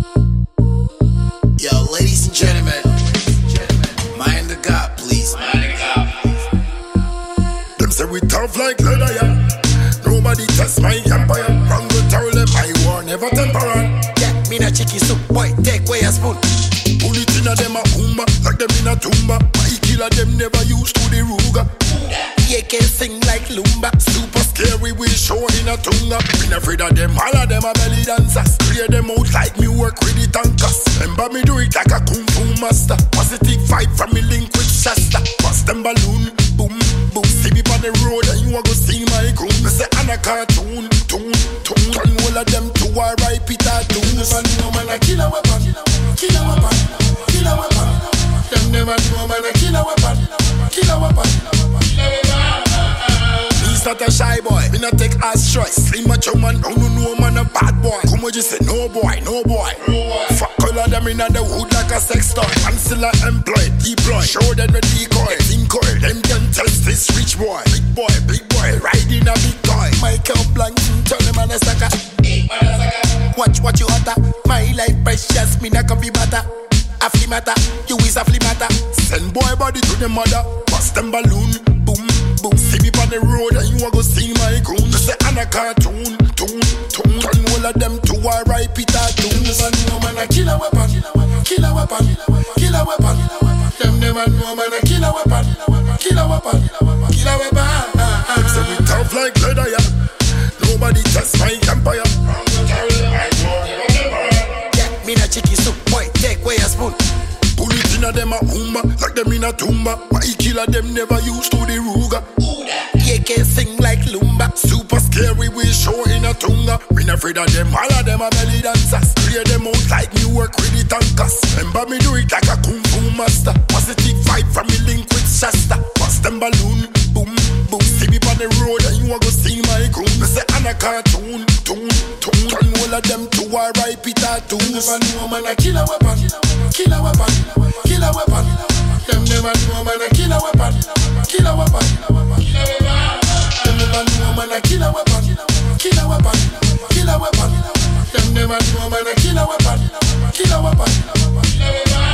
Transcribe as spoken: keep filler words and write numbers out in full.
Yo, ladies and gentlemen, mind the God, please. Mind the God, please. Them say we tough like leather, yeah. Nobody test my empire. Wrong to tell them my war never temporal. Yeah, me na chicky soup, boy, take away a spoon. Pull it in a them a umba, like them in a tumba. My killer them never used to the Ruger. Yeah, can sing like Lumba. Super scary, we show in a tunga. Been afraid of them, all of them a belly dancers. Clear them out like me work with the tankers. Remember me do it like a kung fu master. Positive vibe from me link with Shasta. Bust them balloon, boom, boom. See me on the road and you a go see my goon. Me say I'm a cartoon, tune, tune. Turn all of them to a ripe Peter Doom. Never know man a killer weapon, killer weapon, killer weapon. Them never know man a killer weapon, killer weapon. He's not a shy boy, me not take ass choice. Slim macho man, don't know man a bad boy. Come on, just say no boy, no boy. Fuck all of them in the hood like a sex toy. I'm still a employed, deploy. Show them the decoy, think oil. Them can test this rich boy. Big boy, big boy, riding a big toy. Michael Blank, turn him on a sucker. Watch what you utter. My life precious, me not coffee butter. A flea matter, you is a flea matter. Send boy body to the mother. Bust them balloon, boom, boom. See me on the road and you a go see my goon. Me say I'm a cartoon, tune, tune. Turn all of them to a ripe Peter Doom. Never know man a killer weapon, killer weapon, killer weapon. Them never know man a killer weapon, killer weapon, killer weapon. Them say we tough like leather, yeah. Nobody test my empire. Yeah, me na chicky soup, boy, take away a spoon. Pull it in a them a umba, like them in a tumba. My killer them never used to the Ruger. Yeah, can sing like Lumba. Super scary, we show in a tunga. We not afraid of them, all of them a belly dancers. Clear them out like me work with the tankers. Remember me do it like a kung fu master. Positive vibe from me link with Shasta. Bust them balloon, boom, boom. See me on the road and you a go see my goon. Me say I'm a cartoon, tune, tune. Turn all of them to a ripe Peter Doom. Never know man a killer weapon, killer weapon, killer weapon. Them never know man a killer weapon, killer weapon. Them never know man a killer weapon, killer weapon, killer weapon. Them never know man a killer weapon, killer weapon.